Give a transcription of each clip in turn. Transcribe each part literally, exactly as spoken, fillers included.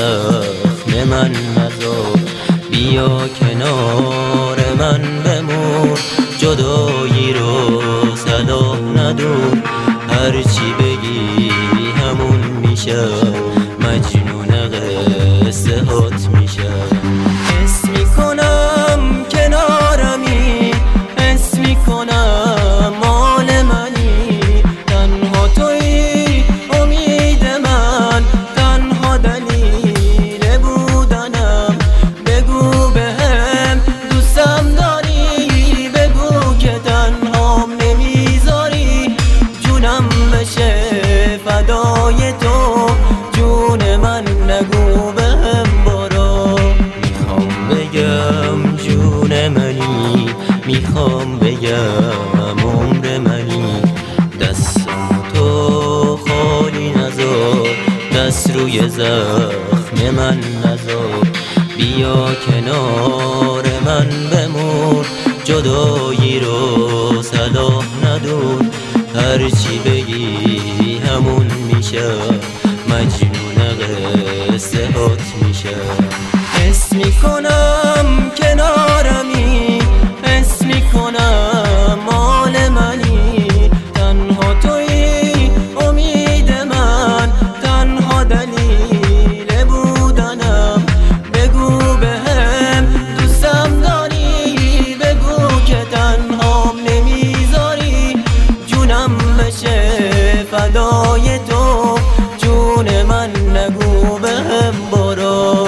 زخم من نزار، بیا کنار من بمون، جدایی رو صلاح ندون، هرچی بگی همون میشه، مجنون قصه هات میشه. حس میکنم کنارمی، حس میکنم مال منی، تنها توی امید من، تنها دلیل بودنم. بگو بهم دوستم داری، بگو که تنهام نمیذاری، جونم بشه فدای تو، جون من نگو بهم برو. میخوام بگم جون منی، میخوام بگم عمر منی، دستم تو خالی نذار، دست روی زخم من نذار، بیا کنار من بمون، جدایی رو صلاح ندون، هرچی بگی همون میشه، مجنون قصه هات میشه. حس میکنم کنارمی، حس میکنم مال منی، تنها توی امید من، تنها دلیل بودنم. بگو بهم دوستم داری، بگو که تنهام نمیذاری، جونم بشه فدای تو، جون من نگو بهم برو.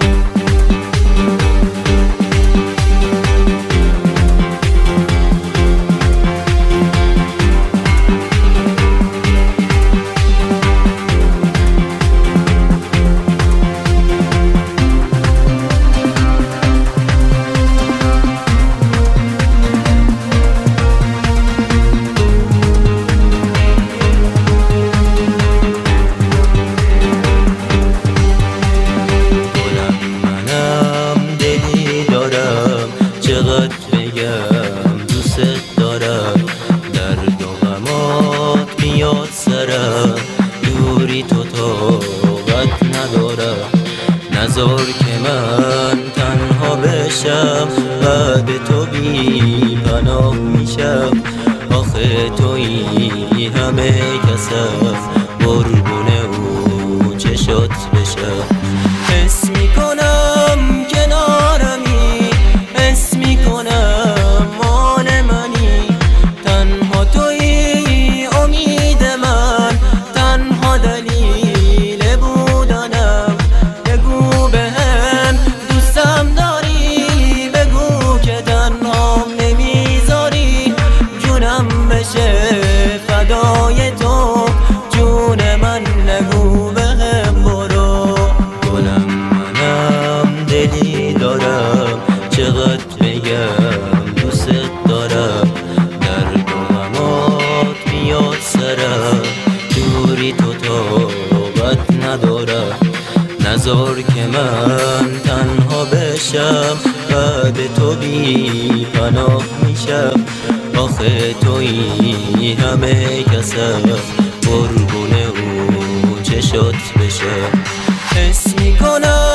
چقدر بگم دوست دارم، درد و غمات میاد سرم، دوری تو طاقت ندارم، نذار که من تنها بشم، بعد تو بی پناه میشم. آخه تویی همه کسم، قربونه او چشات بشم. حس میکنم کنارمی، حس میکنم مال منی، تنها توی امید من، تنها دلیل بودنم. بگو بهم دوستم داری، بگو که تنهام نمیذاری، جونم بشه فدای تو، جون من نگو بهم برو. گلم منم دلی دارم، چقدر بگم دوست دارم، درد و غمات میاد سرم، دوری تو طاقت ندارم، نذار که من تنها بشم، بعد تو بی پناه میشم. آخه تویی همه کسم، قربونه او چشات بشم. حس میکنم